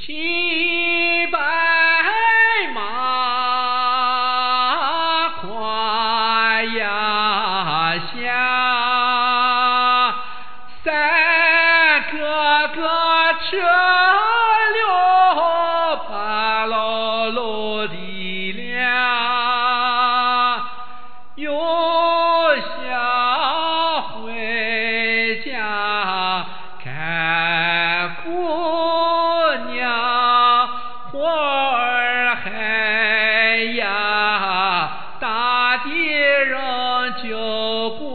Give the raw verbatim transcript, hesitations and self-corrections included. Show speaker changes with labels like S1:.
S1: 骑白马跨崖下，三个个车流把老路的亮，又想回家看姑娘，花儿海呀，大地人就过